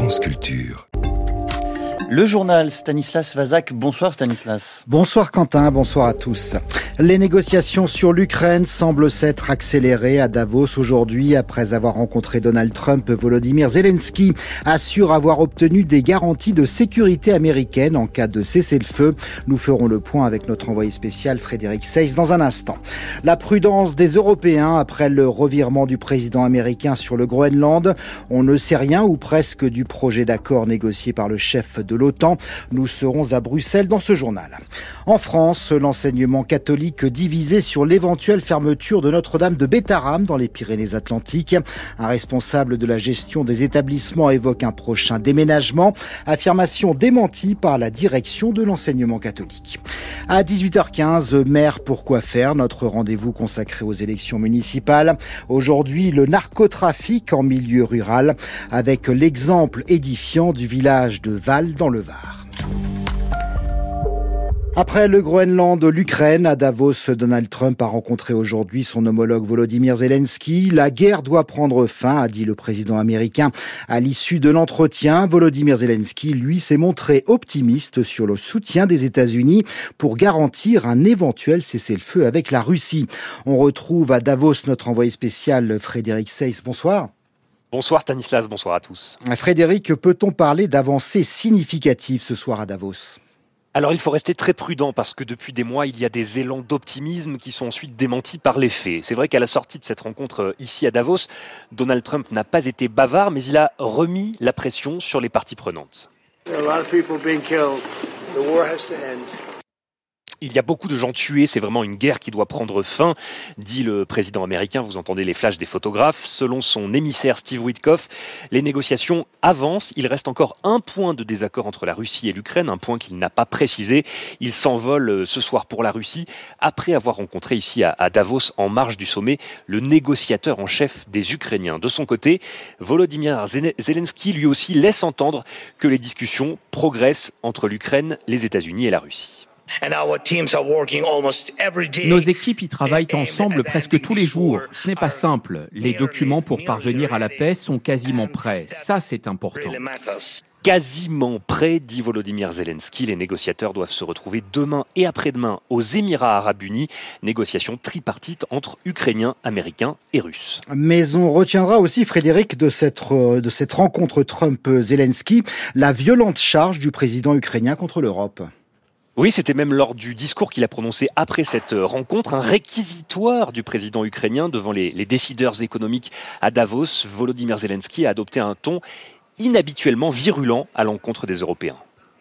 France Culture. Le journal Stanislas Vazak. Bonsoir Stanislas. Bonsoir Quentin, bonsoir à tous. Les négociations sur l'Ukraine semblent s'être accélérées à Davos aujourd'hui après avoir rencontré Donald Trump. Volodymyr Zelensky assure avoir obtenu des garanties de sécurité américaines en cas de cessez-le-feu. Nous ferons le point avec notre envoyé spécial Frédéric Seyss dans un instant. La prudence des Européens après le revirement du président américain sur le Groenland. On ne sait rien ou presque du projet d'accord négocié par le chef de l'OTAN. Nous serons à Bruxelles dans ce journal. En France, l'enseignement catholique divisé sur l'éventuelle fermeture de Notre-Dame de Bétharram dans les Pyrénées-Atlantiques. Un responsable de la gestion des établissements évoque un prochain déménagement. Affirmation démentie par la direction de l'enseignement catholique. À 18h15, Maire pourquoi faire, notre rendez-vous consacré aux élections municipales. Aujourd'hui, le narcotrafic en milieu rural avec l'exemple édifiant du village de Val dans le Var. Après le Groenland, l'Ukraine, à Davos, Donald Trump a rencontré aujourd'hui son homologue Volodymyr Zelensky. La guerre doit prendre fin, a dit le président américain. À l'issue de l'entretien, Volodymyr Zelensky, lui, s'est montré optimiste sur le soutien des États-Unis pour garantir un éventuel cessez-le-feu avec la Russie. On retrouve à Davos notre envoyé spécial Frédéric Seyss. Bonsoir. Bonsoir Stanislas, bonsoir à tous. Frédéric, peut-on parler d'avancées significatives ce soir à Davos ? Alors il faut rester très prudent parce que depuis des mois, il y a des élans d'optimisme qui sont ensuite démentis par les faits. C'est vrai qu'à la sortie de cette rencontre ici à Davos, Donald Trump n'a pas été bavard, mais il a remis la pression sur les parties prenantes. Il y a beaucoup de gens tués, c'est vraiment une guerre qui doit prendre fin, dit le président américain. Vous entendez les flashs des photographes. Selon son émissaire Steve Witkoff, les négociations avancent. Il reste encore un point de désaccord entre la Russie et l'Ukraine, un point qu'il n'a pas précisé. Il s'envole ce soir pour la Russie, après avoir rencontré ici à Davos, en marge du sommet, le négociateur en chef des Ukrainiens. De son côté, Volodymyr Zelensky, lui aussi, laisse entendre que les discussions progressent entre l'Ukraine, les États-Unis et la Russie. Nos équipes y travaillent ensemble presque tous les jours. Ce n'est pas simple. Les documents pour parvenir à la paix sont quasiment prêts. Ça, c'est important. Quasiment prêt, dit Volodymyr Zelensky. Les négociateurs doivent se retrouver demain et après-demain aux Émirats Arabes Unis. Négociations tripartites entre Ukrainiens, Américains et Russes. Mais on retiendra aussi, Frédéric, de cette rencontre Trump-Zelensky, la violente charge du président ukrainien contre l'Europe. Oui, c'était même lors du discours qu'il a prononcé après cette rencontre, un réquisitoire du président ukrainien devant les décideurs économiques à Davos. Volodymyr Zelensky a adopté un ton inhabituellement virulent à l'encontre des Européens.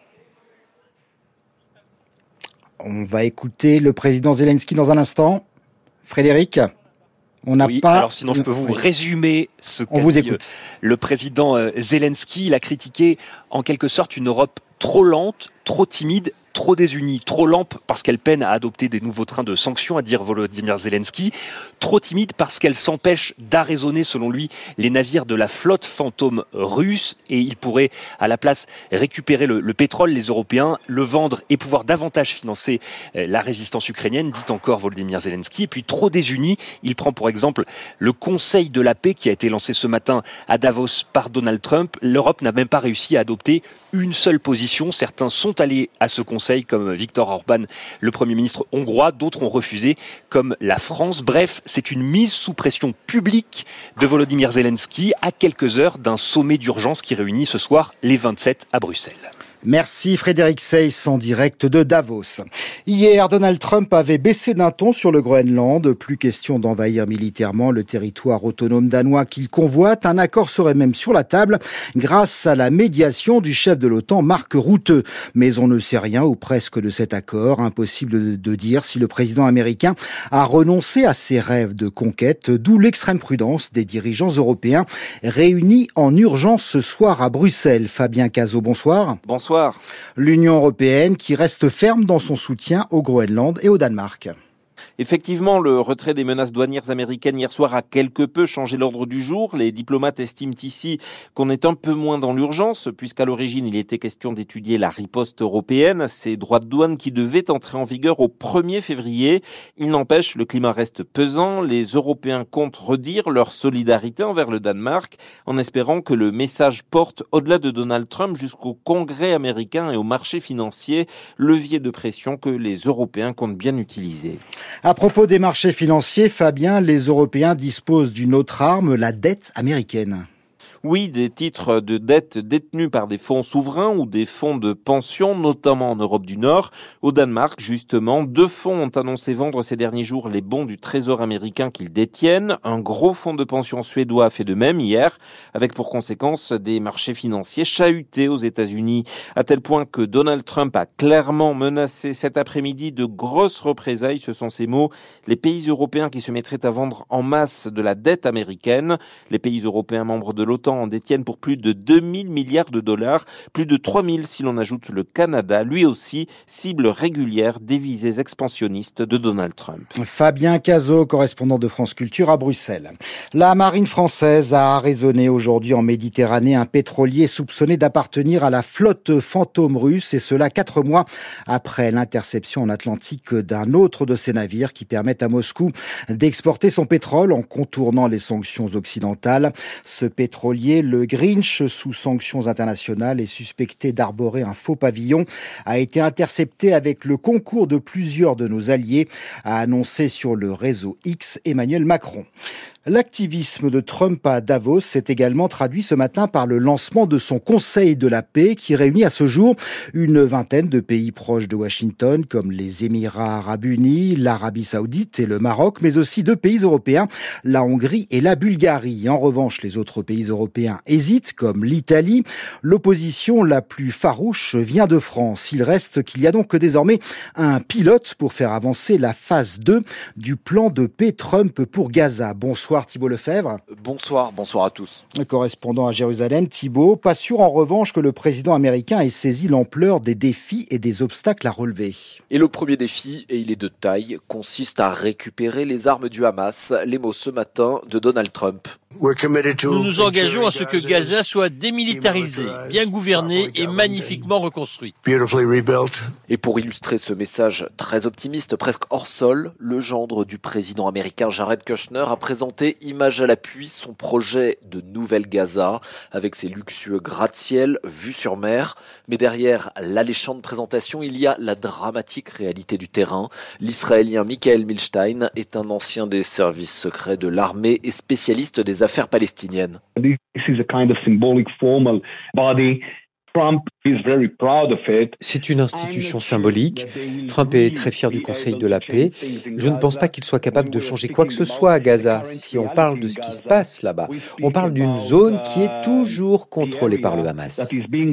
On va écouter le président Zelensky dans un instant. Frédéric, on n'a pas... Alors sinon je peux vous résumer ce qu'a dit le président Zelensky. Il a critiqué en quelque sorte une Europe trop lente, trop timide, trop désunie, trop lente parce qu'elle peine à adopter des nouveaux trains de sanctions, à dire Volodymyr Zelensky, trop timide parce qu'elle s'empêche d'arraisonner, selon lui, les navires de la flotte fantôme russe, et il pourrait à la place récupérer le pétrole, les Européens, le vendre et pouvoir davantage financer la résistance ukrainienne, dit encore Volodymyr Zelensky. Et puis trop désunie, il prend pour exemple le Conseil de la paix qui a été lancé ce matin à Davos par Donald Trump. L'Europe n'a même pas réussi à adopter une seule position. Certains sont allés à ce Conseil, comme Viktor Orban, le Premier ministre hongrois. D'autres ont refusé, comme la France. Bref, c'est une mise sous pression publique de Volodymyr Zelensky à quelques heures d'un sommet d'urgence qui réunit ce soir les 27 à Bruxelles. Merci Frédéric Seyss en direct de Davos. Hier, Donald Trump avait baissé d'un ton sur le Groenland. Plus question d'envahir militairement le territoire autonome danois qu'il convoite. Un accord serait même sur la table grâce à la médiation du chef de l'OTAN, Mark Rutte. Mais on ne sait rien ou presque de cet accord. Impossible de dire si le président américain a renoncé à ses rêves de conquête, d'où l'extrême prudence des dirigeants européens réunis en urgence ce soir à Bruxelles. Fabien Cazot, bonsoir. Bonsoir. L'Union européenne qui reste ferme dans son soutien au Groenland et au Danemark. Effectivement, le retrait des menaces douanières américaines hier soir a quelque peu changé l'ordre du jour. Les diplomates estiment ici qu'on est un peu moins dans l'urgence, puisqu'à l'origine, il était question d'étudier la riposte européenne, ces droits de douane qui devaient entrer en vigueur au 1er février. Il n'empêche, le climat reste pesant. Les Européens comptent redire leur solidarité envers le Danemark, en espérant que le message porte au-delà de Donald Trump jusqu'au Congrès américain et au marché financier, levier de pression que les Européens comptent bien utiliser. À propos des marchés financiers, Fabien, les Européens disposent d'une autre arme, la dette américaine. Oui, des titres de dette détenus par des fonds souverains ou des fonds de pension, notamment en Europe du Nord. Au Danemark, justement, 2 fonds ont annoncé vendre ces derniers jours les bons du Trésor américain qu'ils détiennent. Un gros fonds de pension suédois a fait de même hier, avec pour conséquence des marchés financiers chahutés aux États-Unis, à tel point que Donald Trump a clairement menacé cet après-midi de grosses représailles, ce sont ses mots, les pays européens qui se mettraient à vendre en masse de la dette américaine. Les pays européens membres de l'OTAN en détiennent pour plus de 2000 milliards de dollars, plus de 3000 si l'on ajoute le Canada, lui aussi cible régulière des visées expansionnistes de Donald Trump. Fabien Cazot, correspondant de France Culture à Bruxelles. La marine française a arraisonné aujourd'hui en Méditerranée un pétrolier soupçonné d'appartenir à la flotte fantôme russe, et cela 4 mois après l'interception en Atlantique d'un autre de ses navires qui permettent à Moscou d'exporter son pétrole en contournant les sanctions occidentales. Ce pétrolier, le Grinch, sous sanctions internationales et suspecté d'arborer un faux pavillon, a été intercepté avec le concours de plusieurs de nos alliés, a annoncé sur le réseau X Emmanuel Macron. L'activisme de Trump à Davos s'est également traduit ce matin par le lancement de son Conseil de la paix qui réunit à ce jour une vingtaine de pays proches de Washington comme les Émirats arabes unis, l'Arabie saoudite et le Maroc, mais aussi 2 pays européens, la Hongrie et la Bulgarie. En revanche, les autres pays européens hésitent comme l'Italie. L'opposition la plus farouche vient de France. Il reste qu'il y a donc désormais un pilote pour faire avancer la phase 2 du plan de paix Trump pour Gaza. Bonsoir Thibault Lefebvre. Bonsoir à tous. Correspondant à Jérusalem, Thibault, pas sûr en revanche que le président américain ait saisi l'ampleur des défis et des obstacles à relever. Et le premier défi, et il est de taille, consiste à récupérer les armes du Hamas. Les mots ce matin de Donald Trump. Nous nous engageons à ce que Gaza soit démilitarisé, bien gouverné et magnifiquement reconstruit. Et pour illustrer ce message très optimiste, presque hors sol, le gendre du président américain Jared Kushner a présenté, image à l'appui, son projet de nouvelle Gaza, avec ses luxueux gratte-ciel vus sur mer. Mais derrière l'alléchante présentation, il y a la dramatique réalité du terrain. L'Israélien Michael Milstein est un ancien des services secrets de l'armée et spécialiste des affaires palestiniennes. C'est une institution symbolique. Trump est très fier du Conseil de la paix. Je ne pense pas qu'il soit capable de changer quoi que ce soit à Gaza. Si on parle de ce qui se passe là-bas, on parle d'une zone qui est toujours contrôlée par le Hamas.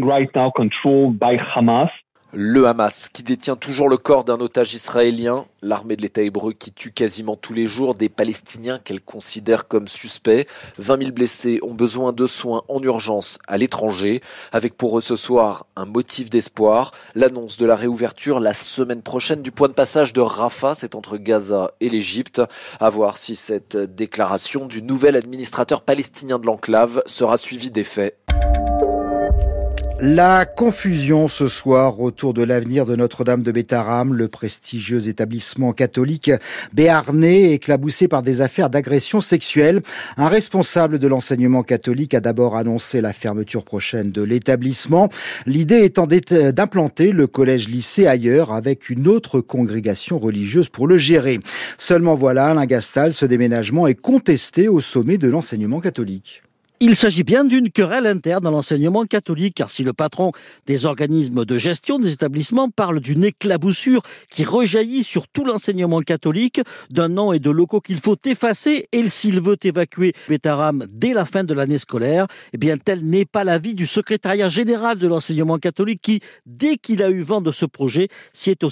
Le Hamas, qui détient toujours le corps d'un otage israélien, l'armée de l'État hébreu qui tue quasiment tous les jours des Palestiniens qu'elle considère comme suspects. 20 000 blessés ont besoin de soins en urgence à l'étranger, avec pour eux ce soir un motif d'espoir, l'annonce de la réouverture la semaine prochaine du point de passage de Rafah, c'est entre Gaza et l'Égypte. À voir si cette déclaration du nouvel administrateur palestinien de l'enclave sera suivie des faits. La confusion ce soir autour de l'avenir de Notre-Dame de Bétharram, le prestigieux établissement catholique béarnais éclaboussé par des affaires d'agression sexuelle. Un responsable de l'enseignement catholique a d'abord annoncé la fermeture prochaine de l'établissement. L'idée étant d'implanter le collège-lycée ailleurs avec une autre congrégation religieuse pour le gérer. Seulement voilà, Alain Gastal, ce déménagement est contesté au sommet de l'enseignement catholique. Il s'agit bien d'une querelle interne dans l'enseignement catholique, car si le patron des organismes de gestion des établissements parle d'une éclaboussure qui rejaillit sur tout l'enseignement catholique, d'un nom et de locaux qu'il faut effacer, et s'il veut évacuer Bétharram dès la fin de l'année scolaire, eh bien tel n'est pas l'avis du secrétariat général de l'enseignement catholique qui, dès qu'il a eu vent de ce projet, s'y est aussitôt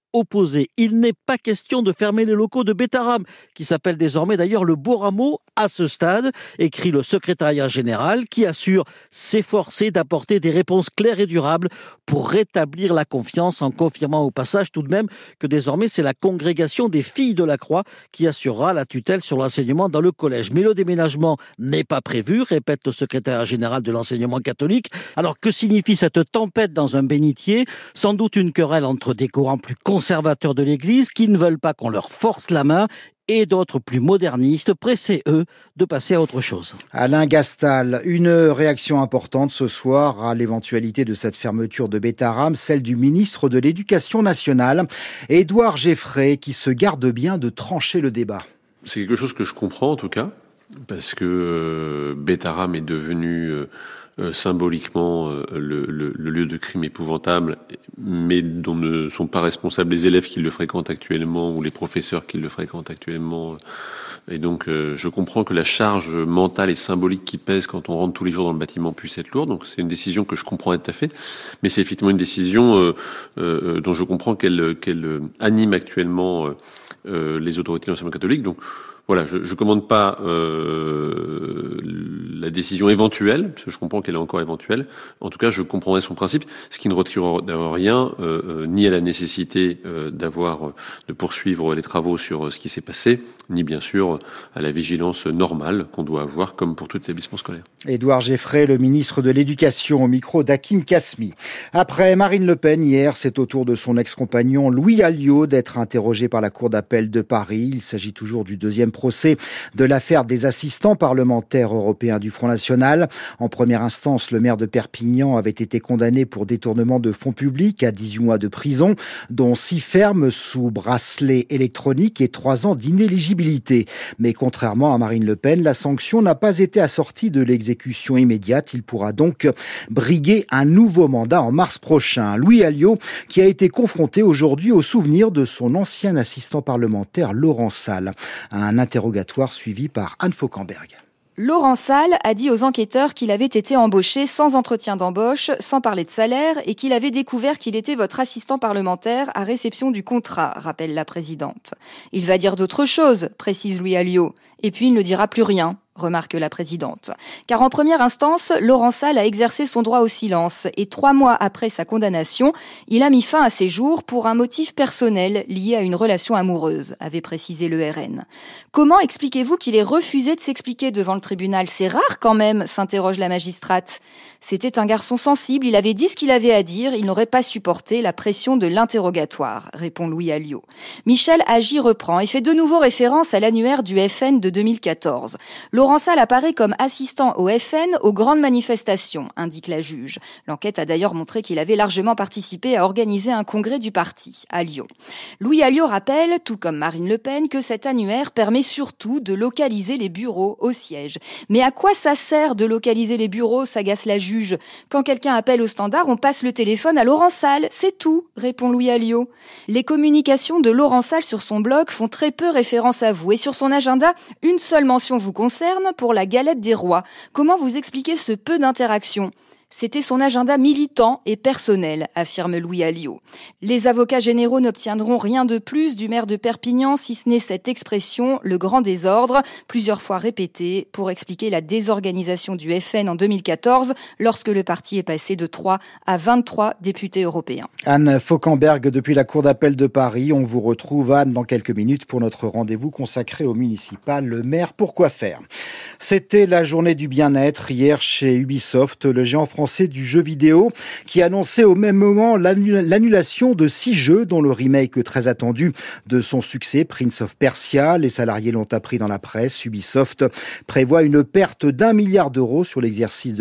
opposé. Il n'est pas question de fermer les locaux de Betterham, qui s'appelle désormais d'ailleurs le Boramo à ce stade, écrit le secrétariat général, qui assure s'efforcer d'apporter des réponses claires et durables pour rétablir la confiance, en confirmant au passage tout de même que désormais c'est la congrégation des filles de la Croix qui assurera la tutelle sur l'enseignement dans le collège. Mais le déménagement n'est pas prévu, répète le secrétaire général de l'enseignement catholique. Alors que signifie cette tempête dans un bénitier? Sans doute une querelle entre des courants plus conservateurs de l'Église qui ne veulent pas qu'on leur force la main et d'autres plus modernistes, pressés, eux, de passer à autre chose. Alain Gastal, une réaction importante ce soir à l'éventualité de cette fermeture de Betterham, celle du ministre de l'Éducation nationale, Édouard Geffray, qui se garde bien de trancher le débat. C'est quelque chose que je comprends en tout cas, parce que Betterham est devenu symboliquement le lieu de crime épouvantable, mais dont ne sont pas responsables les élèves qui le fréquentent actuellement ou les professeurs qui le fréquentent actuellement. Et donc je comprends que la charge mentale et symbolique qui pèse quand on rentre tous les jours dans le bâtiment puisse être lourde. Donc c'est une décision que je comprends tout à fait, mais c'est effectivement une décision dont je comprends qu'elle anime actuellement les autorités de l'enseignement catholique. Donc voilà, je commande pas la décision éventuelle, parce que je comprends qu'elle est encore éventuelle. En tout cas, je comprendrai son principe, ce qui ne retire rien ni à la nécessité de poursuivre les travaux sur ce qui s'est passé, ni bien sûr à la vigilance normale qu'on doit avoir, comme pour tout établissement scolaire. Édouard Geffray, le ministre de l'Éducation, au micro d'Hakim Kasmi. Après Marine Le Pen, hier, c'est au tour de son ex-compagnon Louis Alliot d'être interrogé par la Cour d'appel de Paris. Il s'agit toujours du deuxième procès de l'affaire des assistants parlementaires européens du Front National. En première instance, le maire de Perpignan avait été condamné pour détournement de fonds publics à 18 mois de prison, dont 6 fermes sous bracelet électronique et 3 ans d'inéligibilité. Mais contrairement à Marine Le Pen, la sanction n'a pas été assortie de l'exécution immédiate. Il pourra donc briguer un nouveau mandat en mars prochain. Louis Alliot, qui a été confronté aujourd'hui au souvenir de son ancien assistant parlementaire Laurent Sall. Un interrogatoire suivi par Anne Fauquemberg. Laurent Sall a dit aux enquêteurs qu'il avait été embauché sans entretien d'embauche, sans parler de salaire, et qu'il avait découvert qu'il était votre assistant parlementaire à réception du contrat, rappelle la présidente. Il va dire d'autres choses, précise Louis Alliot, et puis il ne dira plus rien, remarque la présidente. Car en première instance, Laurent Sall a exercé son droit au silence et 3 mois après sa condamnation, il a mis fin à ses jours pour un motif personnel lié à une relation amoureuse, avait précisé le RN. Comment expliquez-vous qu'il ait refusé de s'expliquer devant le tribunal? C'est rare quand même, s'interroge la magistrate. C'était un garçon sensible, il avait dit ce qu'il avait à dire, il n'aurait pas supporté la pression de l'interrogatoire, répond Louis Alliot. Michel Agy reprend et fait de nouveau référence à l'annuaire du FN de 2014. Laurent Sall apparaît comme assistant au FN aux grandes manifestations, indique la juge. L'enquête a d'ailleurs montré qu'il avait largement participé à organiser un congrès du parti à Lyon. Louis Alliot rappelle, tout comme Marine Le Pen, que cet annuaire permet surtout de localiser les bureaux au siège. Mais à quoi ça sert de localiser les bureaux, s'agace la juge. Quand quelqu'un appelle au standard, on passe le téléphone à Laurent Sall, c'est tout, répond Louis Alliot. Les communications de Laurent Sall sur son blog font très peu référence à vous. Et sur son agenda, une seule mention vous concerne pour la galette des rois. Comment vous expliquez ce peu d'interaction ? C'était son agenda militant et personnel, affirme Louis Alliot. Les avocats généraux n'obtiendront rien de plus du maire de Perpignan, si ce n'est cette expression, le grand désordre, plusieurs fois répétée, pour expliquer la désorganisation du FN en 2014, lorsque le parti est passé de 3 à 23 députés européens. Anne Fauquemberg, depuis la Cour d'appel de Paris. On vous retrouve, Anne, dans quelques minutes pour notre rendez-vous consacré au municipal. Le maire, pourquoi faire ? C'était la journée du bien-être hier chez Ubisoft, le géant français du jeu vidéo, qui annonçait au même moment l'annulation de 6 jeux, dont le remake très attendu de son succès, Prince of Persia. Les salariés l'ont appris dans la presse. Ubisoft prévoit une perte d'1 milliard d'euros sur l'exercice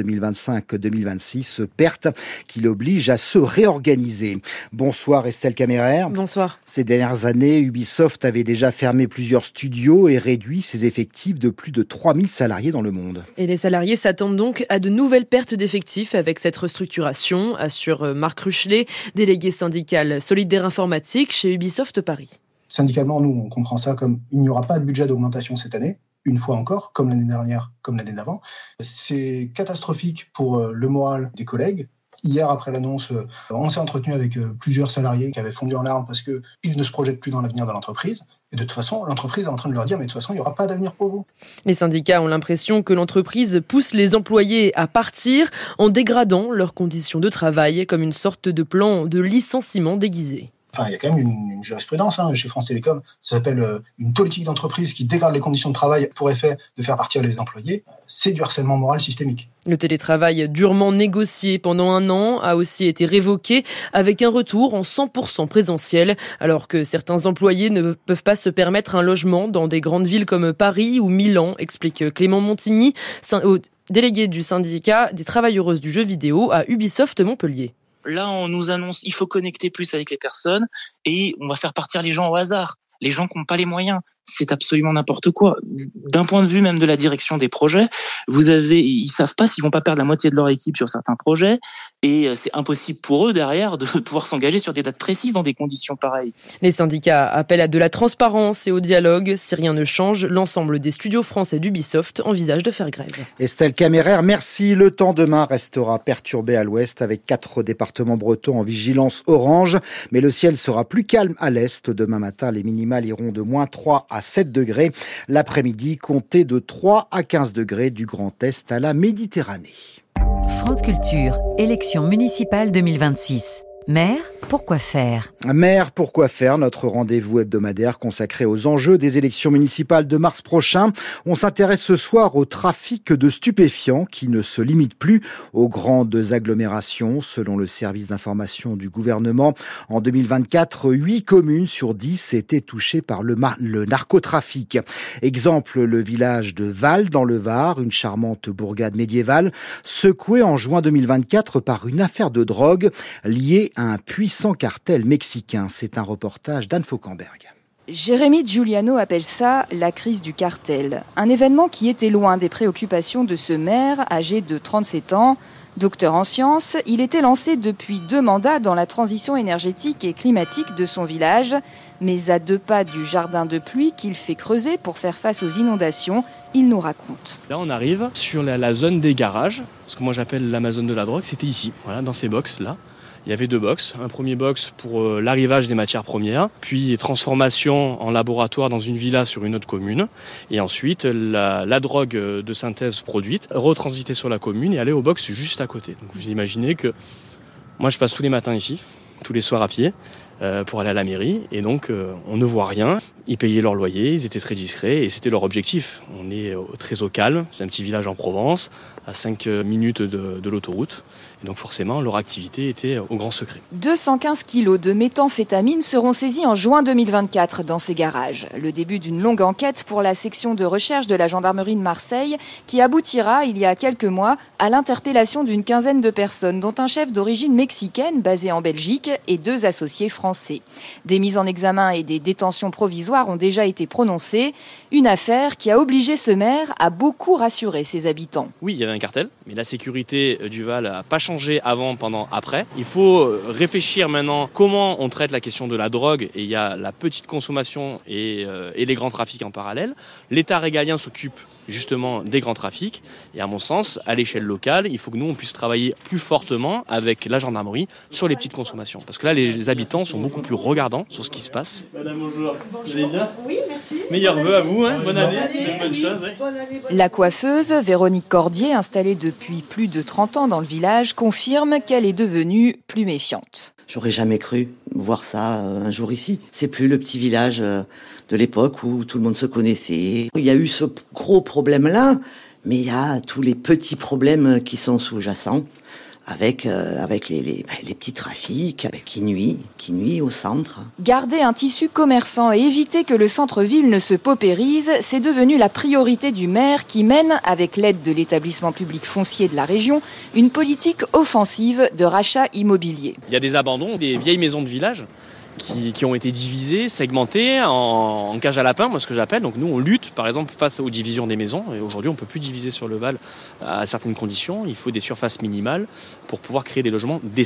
2025-2026, perte qui l'oblige à se réorganiser. Bonsoir Estelle Caméraire. Bonsoir. Ces dernières années, Ubisoft avait déjà fermé plusieurs studios et réduit ses effectifs de plus de 3000 salariés dans le monde. Et les salariés s'attendent donc à de nouvelles pertes d'effectifs avec cette restructuration, assure Marc Ruchelet, délégué syndical solidaire informatique chez Ubisoft Paris. Syndicalement, nous, on comprend ça comme il n'y aura pas de budget d'augmentation cette année, une fois encore, comme l'année dernière, comme l'année d'avant. C'est catastrophique pour le moral des collègues, Hier, après l'annonce, on s'est entretenu avec plusieurs salariés qui avaient fondu en larmes parce qu'ils ne se projettent plus dans l'avenir de l'entreprise. Et de toute façon, l'entreprise est en train de leur dire « mais de toute façon, il n'y aura pas d'avenir pour vous ». Les syndicats ont l'impression que l'entreprise pousse les employés à partir en dégradant leurs conditions de travail comme une sorte de plan de licenciement déguisé. Enfin, il y a quand même une jurisprudence chez France Télécom, ça s'appelle une politique d'entreprise qui dégrade les conditions de travail pour effet de faire partir les employés. C'est du harcèlement moral systémique. Le télétravail durement négocié pendant 1 an a aussi été révoqué avec un retour en 100% présentiel, alors que certains employés ne peuvent pas se permettre un logement dans des grandes villes comme Paris ou Milan, explique Clément Montigny, délégué du syndicat des travailleuses du jeu vidéo à Ubisoft Montpellier. Là, on nous annonce il faut connecter plus avec les personnes et on va faire partir les gens au hasard. Les gens qui n'ont pas les moyens, c'est absolument n'importe quoi. D'un point de vue même de la direction des projets, ils savent pas s'ils vont pas perdre la moitié de leur équipe sur certains projets et c'est impossible pour eux derrière de pouvoir s'engager sur des dates précises dans des conditions pareilles. Les syndicats appellent à de la transparence et au dialogue. Si rien ne change, l'ensemble des studios français d'Ubisoft envisage de faire grève. Estelle Caméraire, merci. Le temps demain restera perturbé à l'ouest avec 4 départements bretons en vigilance orange, mais le ciel sera plus calme à l'est. Demain matin, les minimales iront de -3 à 7 degrés. L'après-midi, comptez de 3 à 15 degrés du Grand Est à la Méditerranée. France Culture, élection municipale 2026. Maire, pourquoi faire ? Maire, pourquoi faire ? Notre rendez-vous hebdomadaire consacré aux enjeux des élections municipales de mars prochain. On s'intéresse ce soir au trafic de stupéfiants qui ne se limite plus aux grandes agglomérations. Selon le service d'information du gouvernement, en 2024, 8 communes sur 10 étaient touchées par le narcotrafic. Exemple, le village de Val dans le Var, une charmante bourgade médiévale, secouée en juin 2024 par une affaire de drogue liée à un puissant cartel mexicain. C'est un reportage d'Anne Fauquemberg. Jérémy Giuliano appelle ça la crise du cartel. Un événement qui était loin des préoccupations de ce maire âgé de 37 ans. Docteur en sciences, il était lancé depuis 2 mandats dans la transition énergétique et climatique de son village. Mais à 2 pas du jardin de pluie qu'il fait creuser pour faire face aux inondations, il nous raconte. Là, on arrive sur la zone des garages, ce que moi j'appelle l'Amazone de la drogue. C'était ici, voilà, dans ces box-là. Il y avait 2 box. Un premier box pour l'arrivage des matières premières, puis transformation en laboratoire dans une villa sur une autre commune, et ensuite la drogue de synthèse produite, retransitée sur la commune et aller au box juste à côté. Donc vous imaginez que moi je passe tous les matins ici, tous les soirs à pied, pour aller à la mairie, et donc on ne voit rien. Ils payaient leur loyer, ils étaient très discrets, et c'était leur objectif. On est très au calme, c'est un petit village en Provence, à 5 minutes de l'autoroute. Et donc forcément, leur activité était au grand secret. 215 kilos de méthamphétamine seront saisis en juin 2024 dans ces garages. Le début d'une longue enquête pour la section de recherche de la gendarmerie de Marseille qui aboutira, il y a quelques mois, à l'interpellation d'une quinzaine de personnes, dont un chef d'origine mexicaine basé en Belgique et 2 associés français. Des mises en examen et des détentions provisoires ont déjà été prononcées. Une affaire qui a obligé ce maire à beaucoup rassurer ses habitants. Oui, il y avait un cartel, mais la sécurité du Val n'a pas changé avant, pendant, après. Il faut réfléchir maintenant comment on traite la question de la drogue, et il y a la petite consommation et les grands trafics en parallèle. L'État régalien s'occupe justement des grands trafics, et à mon sens, à l'échelle locale, il faut que nous on puisse travailler plus fortement avec la gendarmerie sur les petites consommations, parce que là les habitants sont beaucoup plus regardants sur ce qui se passe. Madame, bonjour. Vous allez bien ? Oui, merci. Meilleurs vœux à vous, bonne année, bonne chose. La coiffeuse, Véronique Cordier, installée depuis plus de 30 ans dans le village, confirme qu'elle est devenue plus méfiante. J'aurais jamais cru voir ça un jour ici. C'est plus le petit village de l'époque où tout le monde se connaissait. Il y a eu ce gros problème-là, mais il y a tous les petits problèmes qui sont sous-jacents avec les petits trafics, qui nuit au centre. Garder un tissu commerçant et éviter que le centre-ville ne se paupérise, c'est devenu la priorité du maire qui mène, avec l'aide de l'établissement public foncier de la région, une politique offensive de rachat immobilier. Il y a des abandons, des vieilles maisons de village qui ont été divisées, segmentées en cage à lapins, moi ce que j'appelle. Donc nous on lutte par exemple face aux divisions des maisons, et aujourd'hui on ne peut plus diviser sur le Val à certaines conditions. Il faut des surfaces minimales pour pouvoir créer des logements décents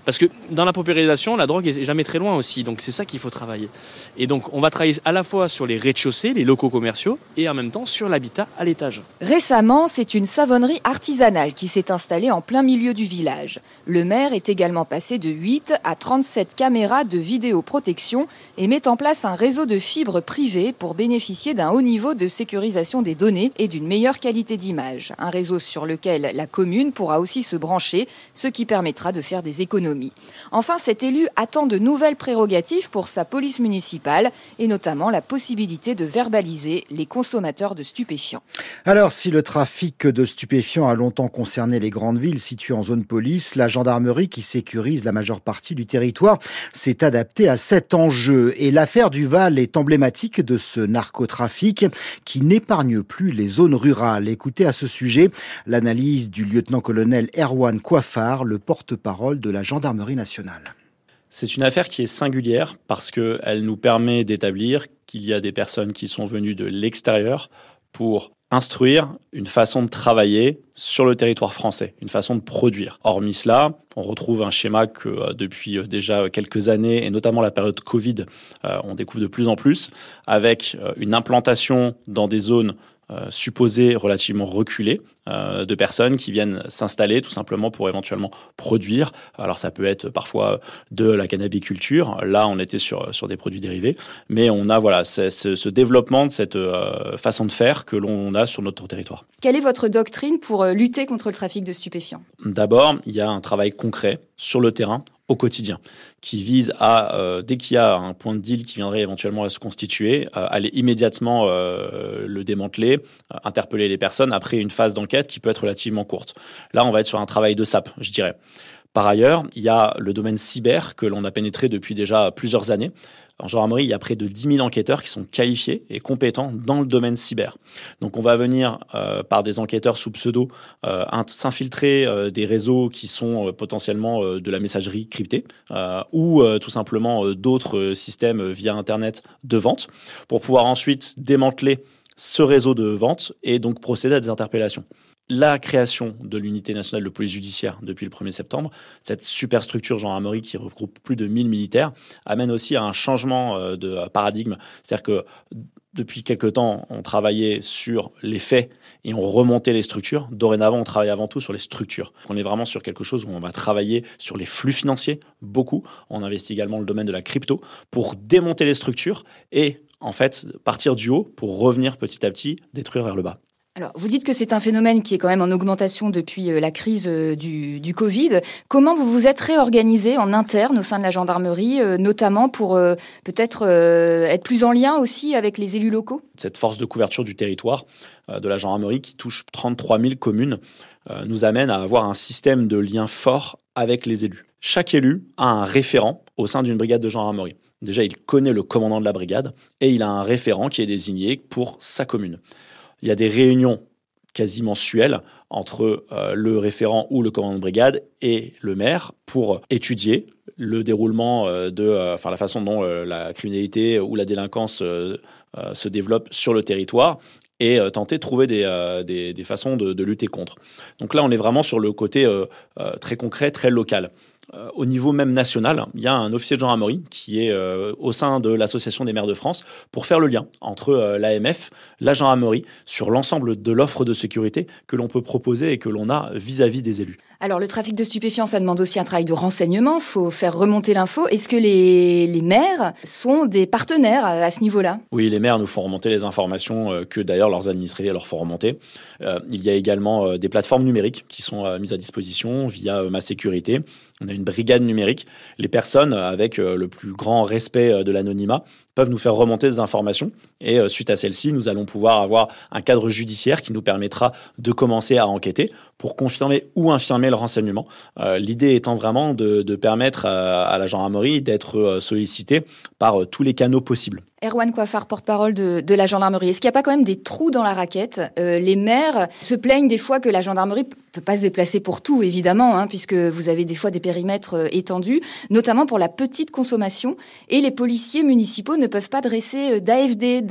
Parce que dans la paupérisation, la drogue est jamais très loin aussi, donc c'est ça qu'il faut travailler. Et donc on va travailler à la fois sur les rez-de-chaussée, les locaux commerciaux, et en même temps sur l'habitat à l'étage. Récemment, c'est une savonnerie artisanale qui s'est installée en plein milieu du village. Le maire est également passé de 8 à 37 caméras de vidéoprotection et met en place un réseau de fibres privées pour bénéficier d'un haut niveau de sécurisation des données et d'une meilleure qualité d'image. Un réseau sur lequel la commune pourra aussi se brancher, ce qui permettra de faire des économies. Enfin, cet élu attend de nouvelles prérogatives pour sa police municipale et notamment la possibilité de verbaliser les consommateurs de stupéfiants. Alors, si le trafic de stupéfiants a longtemps concerné les grandes villes situées en zone police, la gendarmerie qui sécurise la majeure partie du territoire s'est adaptée à cet enjeu. Et l'affaire Duval est emblématique de ce narcotrafic qui n'épargne plus les zones rurales. Écoutez à ce sujet l'analyse du lieutenant-colonel Erwan Coiffard, le porte-parole de la gendarmerie nationale. C'est une affaire qui est singulière parce qu'elle nous permet d'établir qu'il y a des personnes qui sont venues de l'extérieur pour instruire une façon de travailler sur le territoire français, une façon de produire. Hormis cela, on retrouve un schéma que depuis déjà quelques années, et notamment la période Covid, on découvre de plus en plus, avec une implantation dans des zones supposées relativement reculées, de personnes qui viennent s'installer tout simplement pour éventuellement produire. Alors ça peut être parfois de la cannabiculture, là on était sur des produits dérivés, mais on a ce développement de cette façon de faire que l'on a sur notre territoire. Quelle est votre doctrine pour lutter contre le trafic de stupéfiants ? D'abord, il y a un travail concret sur le terrain, au quotidien, qui vise à, dès qu'il y a un point de deal qui viendrait éventuellement à se constituer, aller immédiatement le démanteler, interpeller les personnes après une phase d'enquête qui peut être relativement courte. Là, on va être sur un travail de sape, je dirais. Par ailleurs, il y a le domaine cyber que l'on a pénétré depuis déjà plusieurs années. En gendarmerie, il y a près de 10 000 enquêteurs qui sont qualifiés et compétents dans le domaine cyber. Donc on va venir, par des enquêteurs sous pseudo, s'infiltrer des réseaux qui sont potentiellement de la messagerie cryptée ou tout simplement d'autres systèmes via Internet de vente pour pouvoir ensuite démanteler ce réseau de vente et donc procéder à des interpellations. La création de l'unité nationale de police judiciaire depuis le 1er septembre, cette superstructure gendarmerie qui regroupe plus de 1000 militaires, amène aussi à un changement de paradigme. C'est-à-dire que depuis quelque temps, on travaillait sur les faits et on remontait les structures. Dorénavant, on travaille avant tout sur les structures. On est vraiment sur quelque chose où on va travailler sur les flux financiers, beaucoup. On investit également le domaine de la crypto pour démonter les structures et en fait partir du haut pour revenir petit à petit détruire vers le bas. Alors, vous dites que c'est un phénomène qui est quand même en augmentation depuis la crise du Covid. Comment vous vous êtes réorganisé en interne au sein de la gendarmerie, notamment pour peut-être être plus en lien aussi avec les élus locaux ? Cette force de couverture du territoire de la gendarmerie qui touche 33 000 communes nous amène à avoir un système de lien fort avec les élus. Chaque élu a un référent au sein d'une brigade de gendarmerie. Déjà, il connaît le commandant de la brigade et il a un référent qui est désigné pour sa commune. Il y a des réunions quasi mensuelles entre le référent ou le commandant de brigade et le maire pour étudier le déroulement la façon dont la criminalité ou la délinquance se développe sur le territoire et tenter de trouver des façons de lutter contre. Donc là, on est vraiment sur le côté très concret, très local. Au niveau même national, il y a un officier de gendarmerie qui est au sein de l'Association des maires de France pour faire le lien entre l'AMF, la gendarmerie, sur l'ensemble de l'offre de sécurité que l'on peut proposer et que l'on a vis-à-vis des élus. Alors, le trafic de stupéfiants, ça demande aussi un travail de renseignement. Il faut faire remonter l'info. Est-ce que les maires sont des partenaires à ce niveau-là ? Oui, les maires nous font remonter les informations que d'ailleurs leurs administrés leur font remonter. Il y a également des plateformes numériques qui sont mises à disposition via Ma Sécurité. On a une brigade numérique. Les personnes, avec le plus grand respect de l'anonymat, peuvent nous faire remonter des informations. Et suite à celle-ci, nous allons pouvoir avoir un cadre judiciaire qui nous permettra de commencer à enquêter pour confirmer ou infirmer le renseignement. L'idée étant vraiment de permettre à la gendarmerie d'être sollicitée par tous les canaux possibles. Erwan Coiffard, porte-parole de la gendarmerie. Est-ce qu'il n'y a pas quand même des trous dans la raquette ? Les maires se plaignent des fois que la gendarmerie peut pas se déplacer pour tout, évidemment, puisque vous avez des fois des périmètres étendus, notamment pour la petite consommation. Et les policiers municipaux ne peuvent pas dresser d'AFD,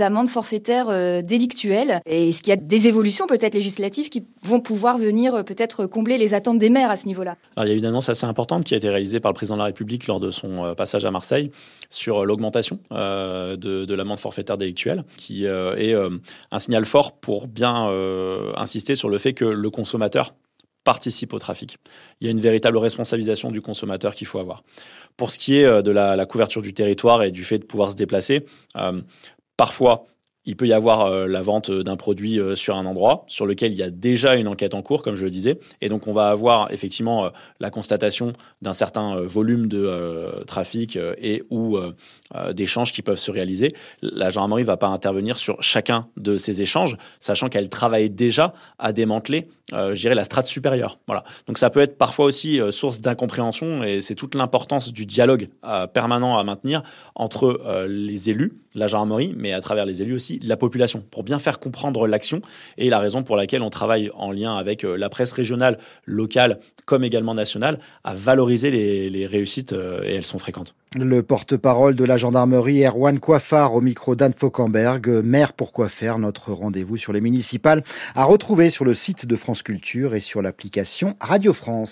d'amende forfaitaire délictuelle. Et est-ce qu'il y a des évolutions peut-être législatives qui vont pouvoir venir peut-être combler les attentes des maires à ce niveau-là? Alors, il y a une annonce assez importante qui a été réalisée par le président de la République lors de son passage à Marseille sur l'augmentation de l'amende forfaitaire délictuelle, qui est un signal fort pour bien insister sur le fait que le consommateur participe au trafic. Il y a une véritable responsabilisation du consommateur qu'il faut avoir. Pour ce qui est de la couverture du territoire et du fait de pouvoir se déplacer, parfois, il peut y avoir la vente d'un produit sur un endroit sur lequel il y a déjà une enquête en cours, comme je le disais. Et donc, on va avoir effectivement la constatation d'un certain volume de trafic et ou d'échanges qui peuvent se réaliser. La gendarmerie ne va pas intervenir sur chacun de ces échanges, sachant qu'elle travaille déjà à démanteler, je dirais, la strate supérieure. Voilà. Donc, ça peut être parfois aussi source d'incompréhension et c'est toute l'importance du dialogue permanent à maintenir entre les élus, la gendarmerie, mais à travers les élus aussi, la population, pour bien faire comprendre l'action et la raison pour laquelle on travaille en lien avec la presse régionale, locale, comme également nationale, à valoriser les réussites et elles sont fréquentes. Le porte-parole de la gendarmerie, Erwan Coiffard, au micro d'Anne Fauquemberg. Maire pour quoi faire, notre rendez-vous sur les municipales à retrouver sur le site de France Culture et sur l'application Radio France.